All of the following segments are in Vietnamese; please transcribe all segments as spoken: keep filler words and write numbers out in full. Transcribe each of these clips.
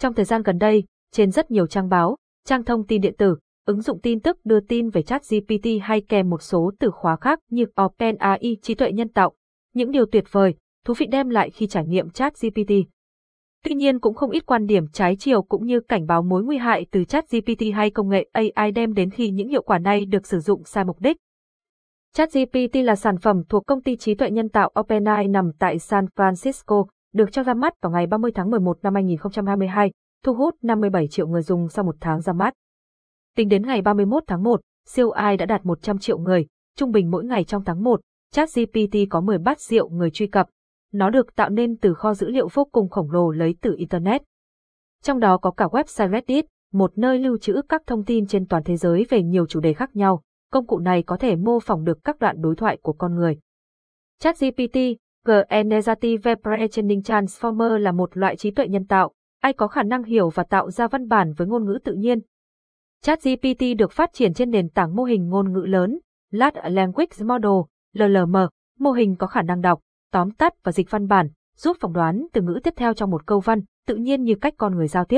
Trong thời gian gần đây, trên rất nhiều trang báo, trang thông tin điện tử, ứng dụng tin tức đưa tin về ChatGPT hay kèm một số từ khóa khác như OpenAI, trí tuệ nhân tạo, những điều tuyệt vời, thú vị đem lại khi trải nghiệm ChatGPT. Tuy nhiên cũng không ít quan điểm trái chiều cũng như cảnh báo mối nguy hại từ ChatGPT hay công nghệ a i đem đến khi những hiệu quả này được sử dụng sai mục đích. ChatGPT là sản phẩm thuộc công ty trí tuệ nhân tạo OpenAI nằm tại San Francisco, được cho ra mắt vào ngày ba mươi tháng mười một năm hai nghìn không trăm hai mươi hai, thu hút năm mươi bảy triệu người dùng sau một tháng ra mắt. Tính đến ngày ba mươi mốt tháng một, siêu a i đã đạt một trăm triệu người, trung bình mỗi ngày trong tháng một, ChatGPT có mười bát triệu người truy cập. Nó được tạo nên từ kho dữ liệu vô cùng khổng lồ lấy từ Internet. Trong đó có cả website Reddit, một nơi lưu trữ các thông tin trên toàn thế giới về nhiều chủ đề khác nhau. Công cụ này có thể mô phỏng được các đoạn đối thoại của con người. ChatGPT, Generative Pre-training Transformer là một loại trí tuệ nhân tạo, a i có khả năng hiểu và tạo ra văn bản với ngôn ngữ tự nhiên. ChatGPT được phát triển trên nền tảng mô hình ngôn ngữ lớn, Large Language Model, L L M, mô hình có khả năng đọc, tóm tắt và dịch văn bản, giúp phỏng đoán từ ngữ tiếp theo trong một câu văn, tự nhiên như cách con người giao tiếp.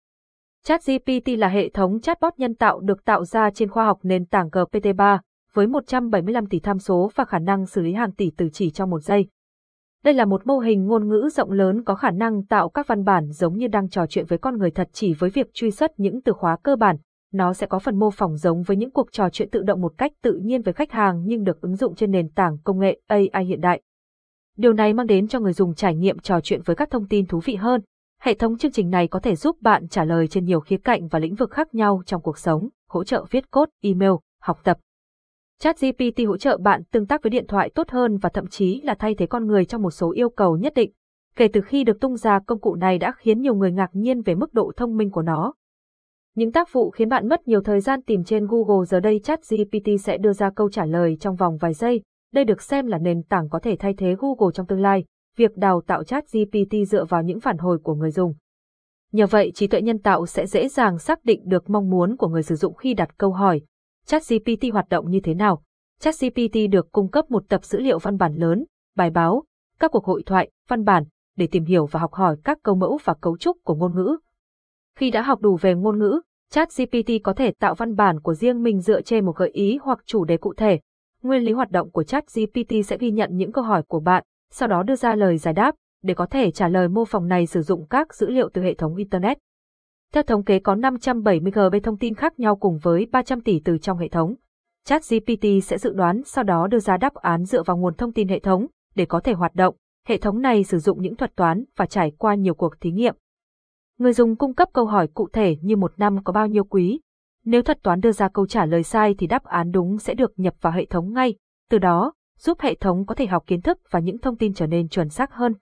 ChatGPT là hệ thống chatbot nhân tạo được tạo ra trên khoa học nền tảng G P T ba, với một trăm bảy mươi lăm tỷ tham số và khả năng xử lý hàng tỷ từ chỉ trong một giây. Đây là một mô hình ngôn ngữ rộng lớn có khả năng tạo các văn bản giống như đang trò chuyện với con người thật chỉ với việc truy xuất những từ khóa cơ bản. Nó sẽ có phần mô phỏng giống với những cuộc trò chuyện tự động một cách tự nhiên với khách hàng nhưng được ứng dụng trên nền tảng công nghệ a i hiện đại. Điều này mang đến cho người dùng trải nghiệm trò chuyện với các thông tin thú vị hơn. Hệ thống chương trình này có thể giúp bạn trả lời trên nhiều khía cạnh và lĩnh vực khác nhau trong cuộc sống, hỗ trợ viết code, email, học tập. ChatGPT hỗ trợ bạn tương tác với điện thoại tốt hơn và thậm chí là thay thế con người trong một số yêu cầu nhất định. Kể từ khi được tung ra, công cụ này đã khiến nhiều người ngạc nhiên về mức độ thông minh của nó. Những tác vụ khiến bạn mất nhiều thời gian tìm trên Google giờ đây ChatGPT sẽ đưa ra câu trả lời trong vòng vài giây. Đây được xem là nền tảng có thể thay thế Google trong tương lai. Việc đào tạo ChatGPT dựa vào những phản hồi của người dùng. Nhờ vậy, trí tuệ nhân tạo sẽ dễ dàng xác định được mong muốn của người sử dụng khi đặt câu hỏi. ChatGPT hoạt động như thế nào? ChatGPT được cung cấp một tập dữ liệu văn bản lớn, bài báo, các cuộc hội thoại, văn bản để tìm hiểu và học hỏi các câu mẫu và cấu trúc của ngôn ngữ. Khi đã học đủ về ngôn ngữ, ChatGPT có thể tạo văn bản của riêng mình dựa trên một gợi ý hoặc chủ đề cụ thể. Nguyên lý hoạt động của ChatGPT sẽ ghi nhận những câu hỏi của bạn, sau đó đưa ra lời giải đáp. Để có thể trả lời mô phỏng này sử dụng các dữ liệu từ hệ thống Internet. Theo thống kế có năm trăm bảy mươi gigabyte thông tin khác nhau cùng với ba trăm tỷ từ trong hệ thống. ChatGPT sẽ dự đoán sau đó đưa ra đáp án dựa vào nguồn thông tin hệ thống. Để có thể hoạt động, hệ thống này sử dụng những thuật toán và trải qua nhiều cuộc thí nghiệm. Người dùng cung cấp câu hỏi cụ thể như một năm có bao nhiêu quý. Nếu thuật toán đưa ra câu trả lời sai thì đáp án đúng sẽ được nhập vào hệ thống ngay. Từ đó, giúp hệ thống có thể học kiến thức và những thông tin trở nên chuẩn xác hơn.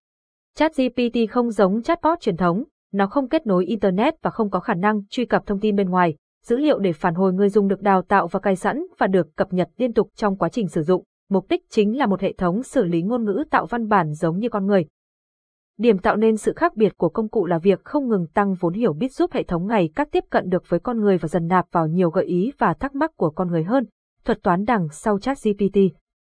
ChatGPT không giống chatbot truyền thống, nó không kết nối Internet và không có khả năng truy cập thông tin bên ngoài. Dữ liệu để phản hồi người dùng được đào tạo và cài sẵn và được cập nhật liên tục trong quá trình sử dụng. Mục đích chính là một hệ thống xử lý ngôn ngữ tạo văn bản giống như con người. Điểm tạo nên sự khác biệt của công cụ là việc không ngừng tăng vốn hiểu biết giúp hệ thống ngày càng tiếp cận được với con người và dần nạp vào nhiều gợi ý và thắc mắc của con người hơn. Thuật toán đằng sau ChatGPT.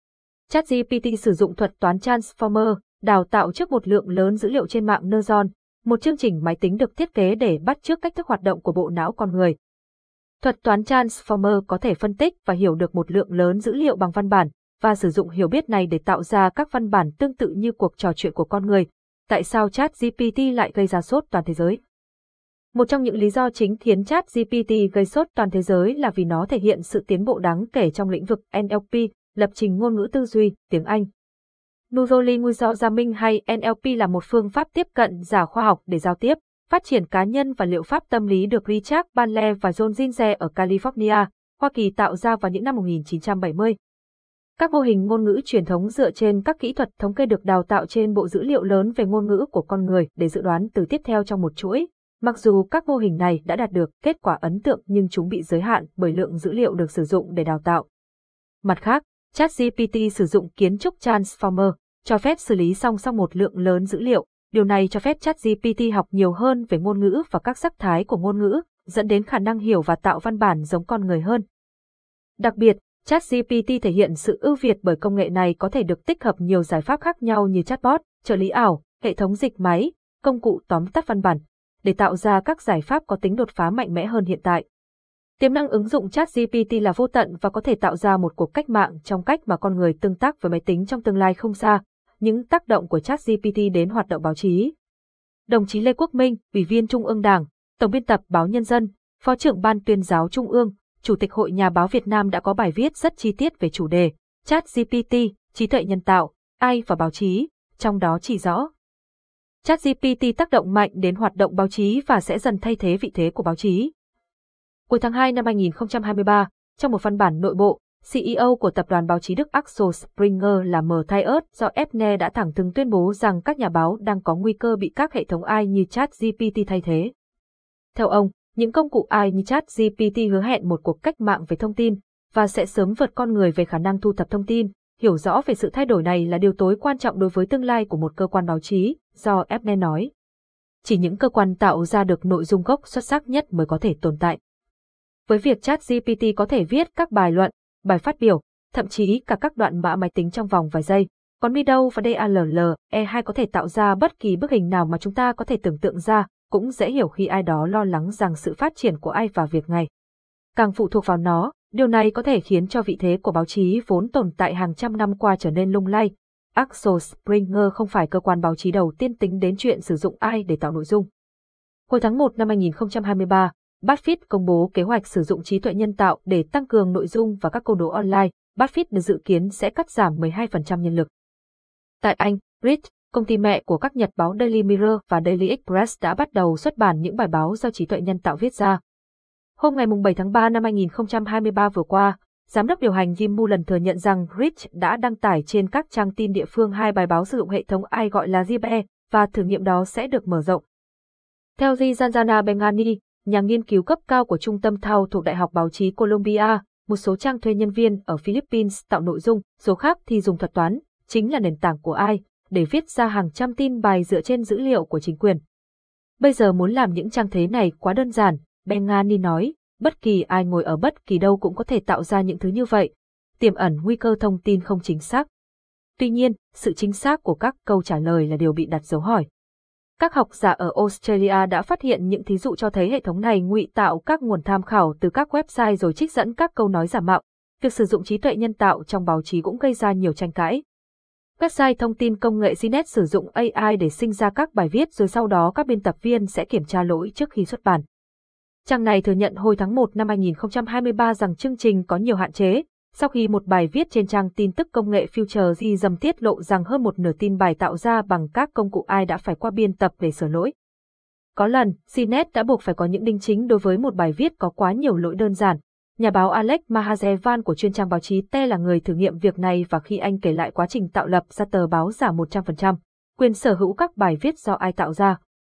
ChatGPT sử dụng thuật toán Transformer, đào tạo trước một lượng lớn dữ liệu trên mạng Neuron, một chương trình máy tính được thiết kế để bắt chước cách thức hoạt động của bộ não con người. Thuật toán Transformer có thể phân tích và hiểu được một lượng lớn dữ liệu bằng văn bản, và sử dụng hiểu biết này để tạo ra các văn bản tương tự như cuộc trò chuyện của con người. Tại sao ChatGPT lại gây ra sốt toàn thế giới? Một trong những lý do chính khiến ChatGPT gây sốt toàn thế giới là vì nó thể hiện sự tiến bộ đáng kể trong lĩnh vực N L P, lập trình ngôn ngữ tư duy, tiếng Anh. Neuro-linguistic hay N L P là một phương pháp tiếp cận giả khoa học để giao tiếp, phát triển cá nhân và liệu pháp tâm lý được Richard Bandler và John Zinze ở California, Hoa Kỳ tạo ra vào những năm một nghìn chín trăm bảy mươi. Các mô hình ngôn ngữ truyền thống dựa trên các kỹ thuật thống kê được đào tạo trên bộ dữ liệu lớn về ngôn ngữ của con người để dự đoán từ tiếp theo trong một chuỗi. Mặc dù các mô hình này đã đạt được kết quả ấn tượng nhưng chúng bị giới hạn bởi lượng dữ liệu được sử dụng để đào tạo. Mặt khác, ChatGPT sử dụng kiến trúc Transformer, cho phép xử lý song song một lượng lớn dữ liệu. Điều này cho phép ChatGPT học nhiều hơn về ngôn ngữ và các sắc thái của ngôn ngữ, dẫn đến khả năng hiểu và tạo văn bản giống con người hơn. Đặc biệt, ChatGPT thể hiện sự ưu việt bởi công nghệ này có thể được tích hợp nhiều giải pháp khác nhau như chatbot, trợ lý ảo, hệ thống dịch máy, công cụ tóm tắt văn bản. để tạo ra các giải pháp có tính đột phá mạnh mẽ hơn hiện tại. Tiềm năng ứng dụng ChatGPT là vô tận và có thể tạo ra một cuộc cách mạng trong cách mà con người tương tác với máy tính trong tương lai không xa. Những tác động của ChatGPT đến hoạt động báo chí. Đồng chí Lê Quốc Minh, Ủy viên Trung ương Đảng, Tổng biên tập Báo Nhân dân, Phó trưởng Ban Tuyên giáo Trung ương, Chủ tịch Hội Nhà báo Việt Nam đã có bài viết rất chi tiết về chủ đề ChatGPT, trí tuệ nhân tạo, a i và báo chí, trong đó chỉ rõ ChatGPT tác động mạnh đến hoạt động báo chí và sẽ dần thay thế vị thế của báo chí. Cuối tháng hai năm hai nghìn không trăm hai mươi ba, trong một văn bản nội bộ, xê e ô của tập đoàn báo chí Đức Axel Springer là Matthias do Ebner đã thẳng thừng tuyên bố rằng các nhà báo đang có nguy cơ bị các hệ thống a i như ChatGPT thay thế. Theo ông, những công cụ a i như ChatGPT hứa hẹn một cuộc cách mạng về thông tin và sẽ sớm vượt con người về khả năng thu thập thông tin. Hiểu rõ về sự thay đổi này là điều tối quan trọng đối với tương lai của một cơ quan báo chí, do Ebner nói. Chỉ những cơ quan tạo ra được nội dung gốc xuất sắc nhất mới có thể tồn tại. Với việc ChatGPT có thể viết các bài luận, bài phát biểu, thậm chí cả các đoạn mã máy tính trong vòng vài giây, còn Mido và đê a lờ lờ e hai có thể tạo ra bất kỳ bức hình nào mà chúng ta có thể tưởng tượng ra, cũng dễ hiểu khi ai đó lo lắng rằng sự phát triển của a i và việc ngày càng phụ thuộc vào nó, điều này có thể khiến cho vị thế của báo chí vốn tồn tại hàng trăm năm qua trở nên lung lay. Axel Springer không phải cơ quan báo chí đầu tiên tính đến chuyện sử dụng a i để tạo nội dung. Hồi tháng một năm hai nghìn không trăm hai mươi ba, BuzzFeed công bố kế hoạch sử dụng trí tuệ nhân tạo để tăng cường nội dung và các câu đố online. BuzzFeed được dự kiến sẽ cắt giảm mười hai phần trăm nhân lực. Tại Anh, Reed, công ty mẹ của các nhật báo Daily Mirror và Daily Express đã bắt đầu xuất bản những bài báo do trí tuệ nhân tạo viết ra. Hôm ngày bảy tháng ba năm hai nghìn không trăm hai mươi ba vừa qua, giám đốc điều hành Jim Mullen thừa nhận rằng Reed đã đăng tải trên các trang tin địa phương hai bài báo sử dụng hệ thống a i gọi là giê pê e và thử nghiệm đó sẽ được mở rộng. Theo Zanjana Bengani, nhà nghiên cứu cấp cao của Trung tâm Thao thuộc Đại học Báo chí Columbia, một số trang thuê nhân viên ở Philippines tạo nội dung, số khác thì dùng thuật toán, chính là nền tảng của a i, để viết ra hàng trăm tin bài dựa trên dữ liệu của chính quyền. Bây giờ muốn làm những trang thế này quá đơn giản, Bengani nói, bất kỳ ai ngồi ở bất kỳ đâu cũng có thể tạo ra những thứ như vậy, tiềm ẩn nguy cơ thông tin không chính xác. Tuy nhiên, sự chính xác của các câu trả lời là điều bị đặt dấu hỏi. Các học giả ở Australia đã phát hiện những thí dụ cho thấy hệ thống này ngụy tạo các nguồn tham khảo từ các website rồi trích dẫn các câu nói giả mạo. Việc sử dụng trí tuệ nhân tạo trong báo chí cũng gây ra nhiều tranh cãi. Website thông tin công nghệ Gnet sử dụng a i để sinh ra các bài viết rồi sau đó các biên tập viên sẽ kiểm tra lỗi trước khi xuất bản. Trang này thừa nhận hồi tháng một năm hai nghìn không trăm hai mươi ba rằng chương trình có nhiều hạn chế, sau khi một bài viết trên trang tin tức công nghệ FutureGism tiết lộ rằng hơn một nửa tin bài tạo ra bằng các công cụ a i đã phải qua biên tập để sửa lỗi. Có lần, Gnet đã buộc phải có những đính chính đối với một bài viết có quá nhiều lỗi đơn giản. Nhà báo Alex Mahajevan của chuyên trang báo chí T là người thử nghiệm việc này và khi anh kể lại quá trình tạo lập ra tờ báo giả một trăm phần trăm, quyền sở hữu các bài viết do a i tạo ra.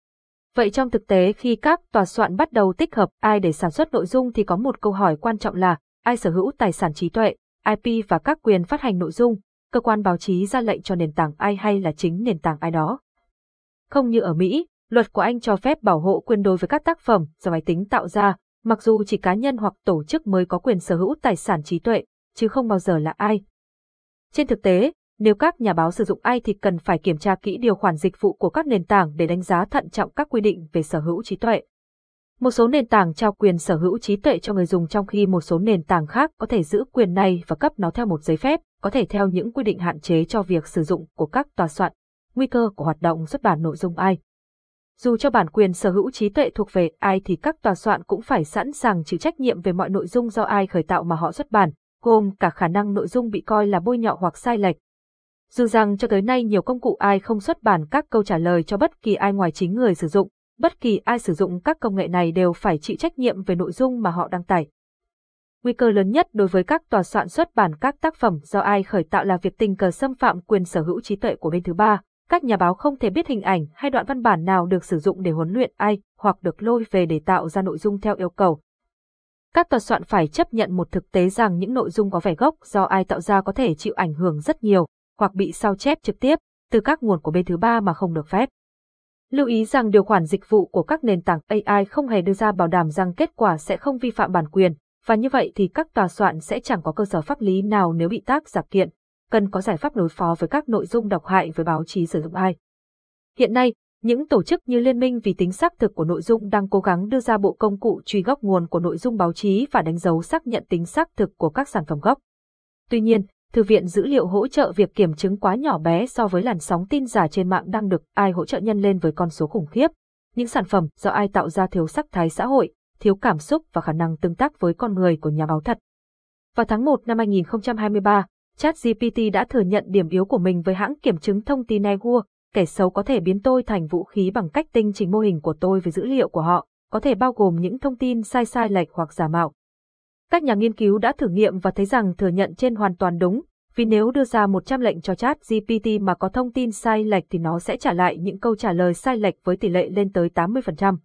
Vậy trong thực tế khi các tòa soạn bắt đầu tích hợp a i để sản xuất nội dung thì có một câu hỏi quan trọng là ai sở hữu tài sản trí tuệ, i pê và các quyền phát hành nội dung, cơ quan báo chí ra lệnh cho nền tảng a i hay là chính nền tảng a i đó. Không như ở Mỹ, luật của Anh cho phép bảo hộ quyền đối với các tác phẩm do máy tính tạo ra, mặc dù chỉ cá nhân hoặc tổ chức mới có quyền sở hữu tài sản trí tuệ, chứ không bao giờ là ai. Trên thực tế, nếu các nhà báo sử dụng a i thì cần phải kiểm tra kỹ điều khoản dịch vụ của các nền tảng để đánh giá thận trọng các quy định về sở hữu trí tuệ. Một số nền tảng trao quyền sở hữu trí tuệ cho người dùng trong khi một số nền tảng khác có thể giữ quyền này và cấp nó theo một giấy phép, có thể theo những quy định hạn chế cho việc sử dụng của các tòa soạn. Nguy cơ của hoạt động xuất bản nội dung a i. Dù cho bản quyền sở hữu trí tuệ thuộc về a i thì các tòa soạn cũng phải sẵn sàng chịu trách nhiệm về mọi nội dung do a i khởi tạo mà họ xuất bản, gồm cả khả năng nội dung bị coi là bôi nhọ hoặc sai lệch. Dù rằng cho tới nay nhiều công cụ a i không xuất bản các câu trả lời cho bất kỳ ai ngoài chính người sử dụng, bất kỳ ai sử dụng các công nghệ này đều phải chịu trách nhiệm về nội dung mà họ đăng tải. Nguy cơ lớn nhất đối với các tòa soạn xuất bản các tác phẩm do a i khởi tạo là việc tình cờ xâm phạm quyền sở hữu trí tuệ của bên thứ ba. Các nhà báo không thể biết hình ảnh hay đoạn văn bản nào được sử dụng để huấn luyện a i hoặc được lôi về để tạo ra nội dung theo yêu cầu. Các tòa soạn phải chấp nhận một thực tế rằng những nội dung có vẻ gốc do a i tạo ra có thể chịu ảnh hưởng rất nhiều, hoặc bị sao chép trực tiếp từ các nguồn của bên thứ ba mà không được phép. Lưu ý rằng điều khoản dịch vụ của các nền tảng a i không hề đưa ra bảo đảm rằng kết quả sẽ không vi phạm bản quyền, và như vậy thì các tòa soạn sẽ chẳng có cơ sở pháp lý nào nếu bị tác giả kiện. Cần có giải pháp đối phó với các nội dung độc hại với báo chí sử dụng a i. Hiện nay, Những tổ chức như Liên minh vì tính xác thực của nội dung đang cố gắng đưa ra bộ công cụ truy gốc nguồn của nội dung báo chí và đánh dấu xác nhận tính xác thực của các sản phẩm gốc. Tuy nhiên, Thư viện dữ liệu hỗ trợ việc kiểm chứng quá nhỏ bé so với làn sóng tin giả trên mạng đang được a i hỗ trợ nhân lên với con số khủng khiếp. Những sản phẩm do a i tạo ra thiếu sắc thái xã hội, thiếu cảm xúc và khả năng tương tác với con người của nhà báo thật. Vào tháng một năm hai nghìn không trăm hai mươi ba, ChatGPT đã thừa nhận điểm yếu của mình với hãng kiểm chứng thông tin Azure. Kẻ xấu có thể biến tôi thành vũ khí bằng cách tinh chỉnh mô hình của tôi với dữ liệu của họ, có thể bao gồm những thông tin sai sai lệch hoặc giả mạo. Các nhà nghiên cứu đã thử nghiệm và thấy rằng thừa nhận trên hoàn toàn đúng, vì nếu đưa ra một trăm lệnh cho ChatGPT mà có thông tin sai lệch thì nó sẽ trả lại những câu trả lời sai lệch với tỷ lệ lên tới tám mươi phần trăm.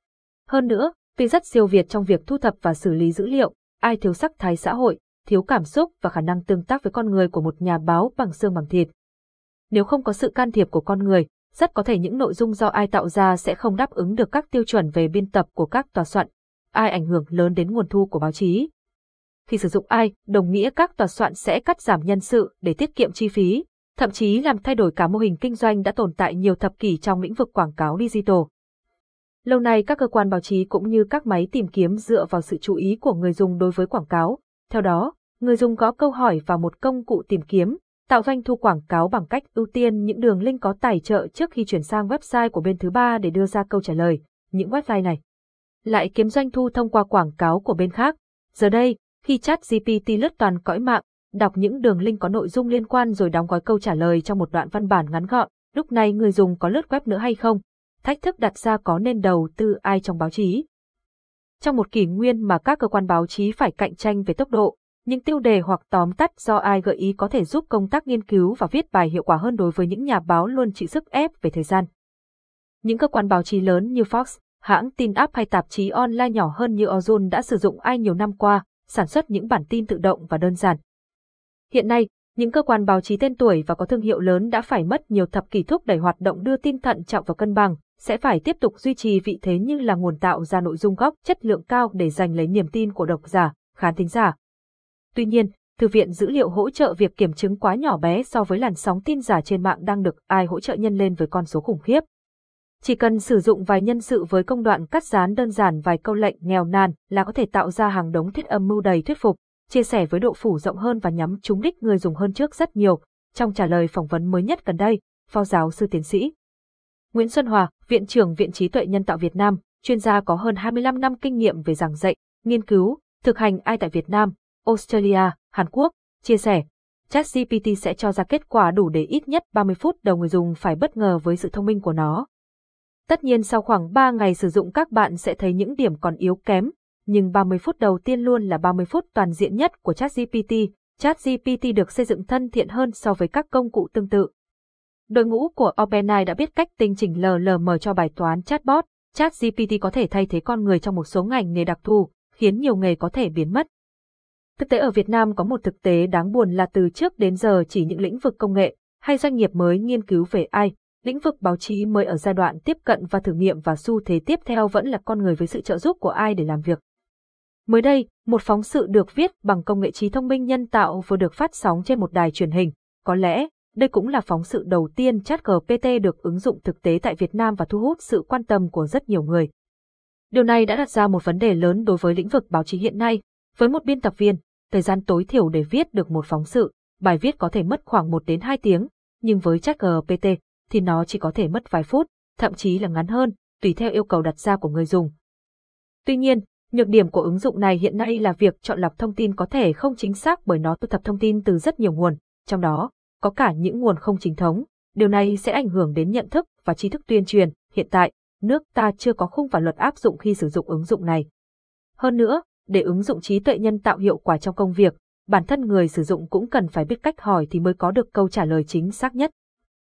Hơn nữa, vì rất siêu việt trong việc thu thập và xử lý dữ liệu, a i thiếu sắc thái xã hội, thiếu cảm xúc và khả năng tương tác với con người của một nhà báo bằng xương bằng thịt. Nếu không có sự can thiệp của con người, rất có thể những nội dung do a i tạo ra sẽ không đáp ứng được các tiêu chuẩn về biên tập của các tòa soạn, a i ảnh hưởng lớn đến nguồn thu của báo chí. Khi sử dụng a i, đồng nghĩa các tòa soạn sẽ cắt giảm nhân sự để tiết kiệm chi phí, thậm chí làm thay đổi cả mô hình kinh doanh đã tồn tại nhiều thập kỷ trong lĩnh vực quảng cáo digital. Lâu nay các cơ quan báo chí cũng như các máy tìm kiếm dựa vào sự chú ý của người dùng đối với quảng cáo. Theo đó, người dùng gõ câu hỏi vào một công cụ tìm kiếm, tạo doanh thu quảng cáo bằng cách ưu tiên những đường link có tài trợ trước khi chuyển sang website của bên thứ ba để đưa ra câu trả lời. Những website này lại kiếm doanh thu thông qua quảng cáo của bên khác. Giờ đây, khi ChatGPT lướt toàn cõi mạng, đọc những đường link có nội dung liên quan rồi đóng gói câu trả lời trong một đoạn văn bản ngắn gọn, lúc này người dùng có lướt web nữa hay không? Thách thức đặt ra có nên đầu tư a i trong báo chí. Trong một kỷ nguyên mà các cơ quan báo chí phải cạnh tranh về tốc độ, những tiêu đề hoặc tóm tắt do a i gợi ý có thể giúp công tác nghiên cứu và viết bài hiệu quả hơn đối với những nhà báo luôn chịu sức ép về thời gian. Những cơ quan báo chí lớn như Fox, hãng tin app hay tạp chí online nhỏ hơn như Ozone đã sử dụng a i nhiều năm qua, sản xuất những bản tin tự động và đơn giản. Hiện nay, những cơ quan báo chí tên tuổi và có thương hiệu lớn đã phải mất nhiều thập kỷ thúc đẩy hoạt động đưa tin thận trọng và cân bằng, sẽ phải tiếp tục duy trì vị thế như là nguồn tạo ra nội dung gốc chất lượng cao để giành lấy niềm tin của độc giả, khán thính giả. Tuy nhiên, Thư viện dữ liệu hỗ trợ việc kiểm chứng quá nhỏ bé so với làn sóng tin giả trên mạng đang được a i hỗ trợ nhân lên với con số khủng khiếp. Chỉ cần sử dụng vài nhân sự với công đoạn cắt dán đơn giản vài câu lệnh nghèo nàn là có thể tạo ra hàng đống thiết âm mưu đầy thuyết phục, chia sẻ với độ phủ rộng hơn và nhắm trúng đích người dùng hơn trước rất nhiều. Trong trả lời phỏng vấn mới nhất gần đây, phó giáo sư tiến sĩ Nguyễn Xuân Hòa, Viện trưởng Viện Trí tuệ Nhân tạo Việt Nam, chuyên gia có hơn hai mươi lăm năm kinh nghiệm về giảng dạy, nghiên cứu, thực hành a i tại Việt Nam, Australia, Hàn Quốc, chia sẻ, ChatGPT sẽ cho ra kết quả đủ để ít nhất ba mươi phút đầu người dùng phải bất ngờ với sự thông minh của nó. Tất nhiên sau khoảng ba ngày sử dụng các bạn sẽ thấy những điểm còn yếu kém, nhưng ba mươi phút đầu tiên luôn là ba mươi phút toàn diện nhất của ChatGPT. ChatGPT được xây dựng thân thiện hơn so với các công cụ tương tự. Đội ngũ của OpenAI đã biết cách tinh chỉnh lờ lờ em cho bài toán chatbot. ChatGPT có thể thay thế con người trong một số ngành nghề đặc thù, khiến nhiều nghề có thể biến mất. Thực tế ở Việt Nam có một thực tế đáng buồn là từ trước đến giờ chỉ những lĩnh vực công nghệ hay doanh nghiệp mới nghiên cứu về a i, lĩnh vực báo chí mới ở giai đoạn tiếp cận và thử nghiệm và xu thế tiếp theo vẫn là con người với sự trợ giúp của a i để làm việc. Mới đây, một phóng sự được viết bằng công nghệ trí thông minh nhân tạo vừa được phát sóng trên một đài truyền hình. Có lẽ, đây cũng là phóng sự đầu tiên ChatGPT được ứng dụng thực tế tại Việt Nam và thu hút sự quan tâm của rất nhiều người. Điều này đã đặt ra một vấn đề lớn đối với lĩnh vực báo chí hiện nay. Với một biên tập viên, thời gian tối thiểu để viết được một phóng sự, bài viết có thể mất khoảng một đến hai tiếng, nhưng với ChatGPT thì nó chỉ có thể mất vài phút, thậm chí là ngắn hơn, tùy theo yêu cầu đặt ra của người dùng. Tuy nhiên, nhược điểm của ứng dụng này hiện nay là việc chọn lọc thông tin có thể không chính xác bởi nó thu thập thông tin từ rất nhiều nguồn, trong đó có cả những nguồn không chính thống. Điều này sẽ ảnh hưởng đến nhận thức và tri thức tuyên truyền. Hiện tại, nước ta chưa có khung pháp luật áp dụng khi sử dụng ứng dụng này. Hơn nữa, để ứng dụng trí tuệ nhân tạo hiệu quả trong công việc, bản thân người sử dụng cũng cần phải biết cách hỏi thì mới có được câu trả lời chính xác nhất.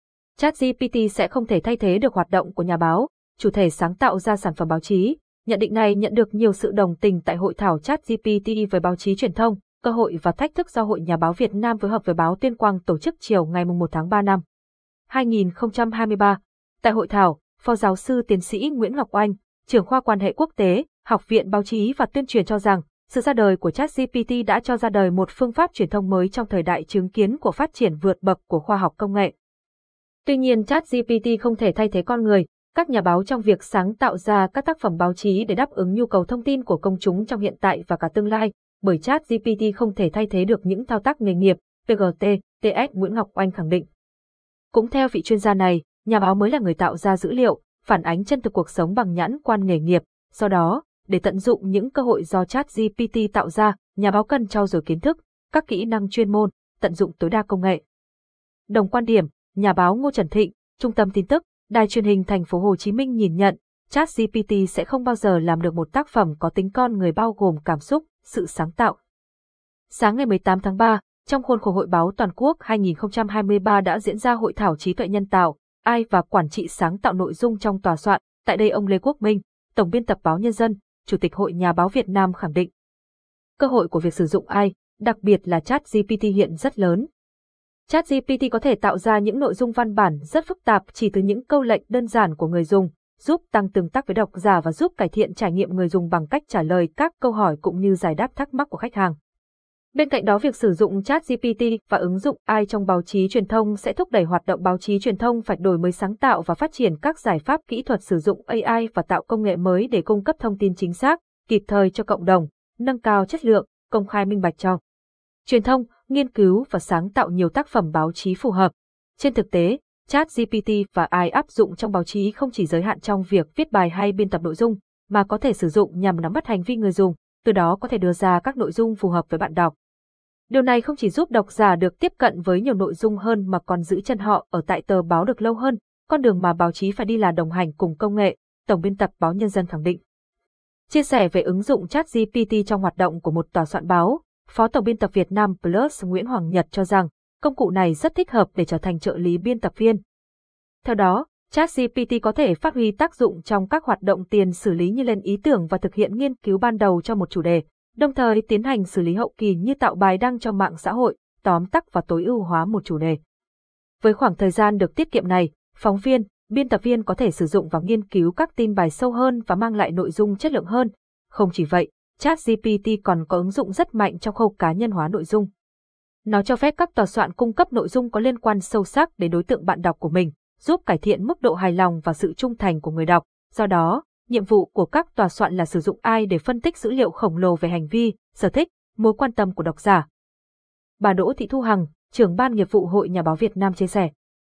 ChatGPT sẽ không thể thay thế được hoạt động của nhà báo, chủ thể sáng tạo ra sản phẩm báo chí. Nhận định này nhận được nhiều sự đồng tình tại hội thảo ChatGPT về báo chí truyền thông, cơ hội và thách thức do Hội Nhà báo Việt Nam phối hợp với báo Tuyên Quang tổ chức chiều ngày mùng một tháng ba năm hai nghìn không trăm hai mươi ba. Tại hội thảo, phó giáo sư tiến sĩ Nguyễn Ngọc Oanh, trưởng khoa quan hệ quốc tế, Học viện Báo chí và Tuyên truyền cho rằng, sự ra đời của ChatGPT đã cho ra đời một phương pháp truyền thông mới trong thời đại chứng kiến của phát triển vượt bậc của khoa học công nghệ. Tuy nhiên ChatGPT không thể thay thế con người, các nhà báo trong việc sáng tạo ra các tác phẩm báo chí để đáp ứng nhu cầu thông tin của công chúng trong hiện tại và cả tương lai, bởi ChatGPT không thể thay thế được những thao tác nghề nghiệp, pê giê tê, tê ét Nguyễn Ngọc Oanh khẳng định. Cũng theo vị chuyên gia này, nhà báo mới là người tạo ra dữ liệu, phản ánh chân thực cuộc sống bằng nhãn quan nghề nghiệp, do đó, để tận dụng những cơ hội do ChatGPT tạo ra, nhà báo cần trau dồi kiến thức, các kỹ năng chuyên môn, tận dụng tối đa công nghệ. Đồng quan điểm, nhà báo Ngô Trần Thịnh, Trung tâm Tin tức, Đài truyền hình Thành phố Hồ Chí Minh nhìn nhận, ChatGPT sẽ không bao giờ làm được một tác phẩm có tính con người bao gồm cảm xúc, sự sáng tạo. Sáng ngày mười tám tháng ba, trong khuôn khổ Hội báo Toàn quốc hai nghìn không trăm hai mươi ba đã diễn ra Hội thảo trí tuệ nhân tạo, a i và quản trị sáng tạo nội dung trong tòa soạn. Tại đây ông Lê Quốc Minh, Tổng biên tập báo Nhân dân, Chủ tịch Hội Nhà báo Việt Nam khẳng định. Cơ hội của việc sử dụng a i, đặc biệt là ChatGPT hiện rất lớn. ChatGPT có thể tạo ra những nội dung văn bản rất phức tạp chỉ từ những câu lệnh đơn giản của người dùng, giúp tăng tương tác với độc giả và giúp cải thiện trải nghiệm người dùng bằng cách trả lời các câu hỏi cũng như giải đáp thắc mắc của khách hàng. Bên cạnh đó, việc sử dụng ChatGPT và ứng dụng a i trong báo chí truyền thông sẽ thúc đẩy hoạt động báo chí truyền thông phải đổi mới sáng tạo và phát triển các giải pháp kỹ thuật sử dụng a i và tạo công nghệ mới để cung cấp thông tin chính xác, kịp thời cho cộng đồng, nâng cao chất lượng, công khai minh bạch cho truyền thông, nghiên cứu và sáng tạo nhiều tác phẩm báo chí phù hợp. Trên thực tế, ChatGPT và a i áp dụng trong báo chí không chỉ giới hạn trong việc viết bài hay biên tập nội dung, mà có thể sử dụng nhằm nắm bắt hành vi người dùng, từ đó có thể đưa ra các nội dung phù hợp với bạn đọc. Điều này không chỉ giúp độc giả được tiếp cận với nhiều nội dung hơn mà còn giữ chân họ ở tại tờ báo được lâu hơn, con đường mà báo chí phải đi là đồng hành cùng công nghệ, Tổng biên tập báo Nhân dân khẳng định. Chia sẻ về ứng dụng ChatGPT trong hoạt động của một tòa soạn báo, Phó Tổng biên tập Việt Nam Plus Nguyễn Hoàng Nhật cho rằng, công cụ này rất thích hợp để trở thành trợ lý biên tập viên. Theo đó, ChatGPT có thể phát huy tác dụng trong các hoạt động tiền xử lý như lên ý tưởng và thực hiện nghiên cứu ban đầu cho một chủ đề, đồng thời tiến hành xử lý hậu kỳ như tạo bài đăng cho mạng xã hội, tóm tắt và tối ưu hóa một chủ đề. Với khoảng thời gian được tiết kiệm này, phóng viên, biên tập viên có thể sử dụng và nghiên cứu các tin bài sâu hơn và mang lại nội dung chất lượng hơn. Không chỉ vậy, ChatGPT còn có ứng dụng rất mạnh trong khâu cá nhân hóa nội dung. Nó cho phép các tòa soạn cung cấp nội dung có liên quan sâu sắc đến đối tượng bạn đọc của mình, giúp cải thiện mức độ hài lòng và sự trung thành của người đọc. Do đó, nhiệm vụ của các tòa soạn là sử dụng a i để phân tích dữ liệu khổng lồ về hành vi, sở thích, mối quan tâm của độc giả. Bà Đỗ Thị Thu Hằng, trưởng ban nghiệp vụ Hội Nhà báo Việt Nam chia sẻ.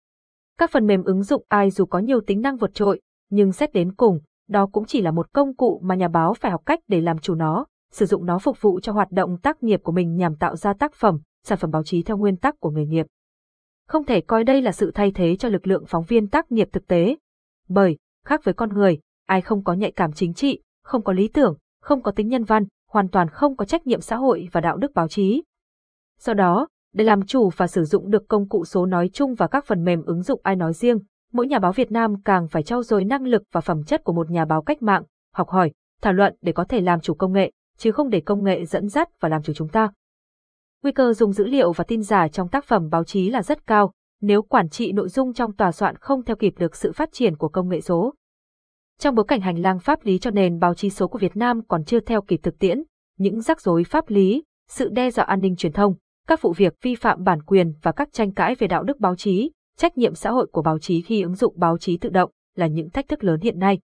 Các phần mềm ứng dụng a i dù có nhiều tính năng vượt trội, nhưng xét đến cùng, đó cũng chỉ là một công cụ mà nhà báo phải học cách để làm chủ nó, sử dụng nó phục vụ cho hoạt động tác nghiệp của mình nhằm tạo ra tác phẩm, sản phẩm báo chí theo nguyên tắc của nghề nghiệp. Không thể coi đây là sự thay thế cho lực lượng phóng viên tác nghiệp thực tế. Bởi, khác với con người, ai không có nhạy cảm chính trị, không có lý tưởng, không có tính nhân văn, hoàn toàn không có trách nhiệm xã hội và đạo đức báo chí. Do đó, để làm chủ và sử dụng được công cụ số nói chung và các phần mềm ứng dụng a i nói riêng, mỗi nhà báo Việt Nam càng phải trau dồi năng lực và phẩm chất của một nhà báo cách mạng, học hỏi, thảo luận để có thể làm chủ công nghệ, chứ không để công nghệ dẫn dắt và làm chủ chúng ta. Nguy cơ dùng dữ liệu và tin giả trong tác phẩm báo chí là rất cao, nếu quản trị nội dung trong tòa soạn không theo kịp được sự phát triển của công nghệ số. Trong bối cảnh hành lang pháp lý cho nền báo chí số của Việt Nam còn chưa theo kịp thực tiễn, những rắc rối pháp lý, sự đe dọa an ninh truyền thông, các vụ việc vi phạm bản quyền và các tranh cãi về đạo đức báo chí, trách nhiệm xã hội của báo chí khi ứng dụng báo chí tự động là những thách thức lớn hiện nay.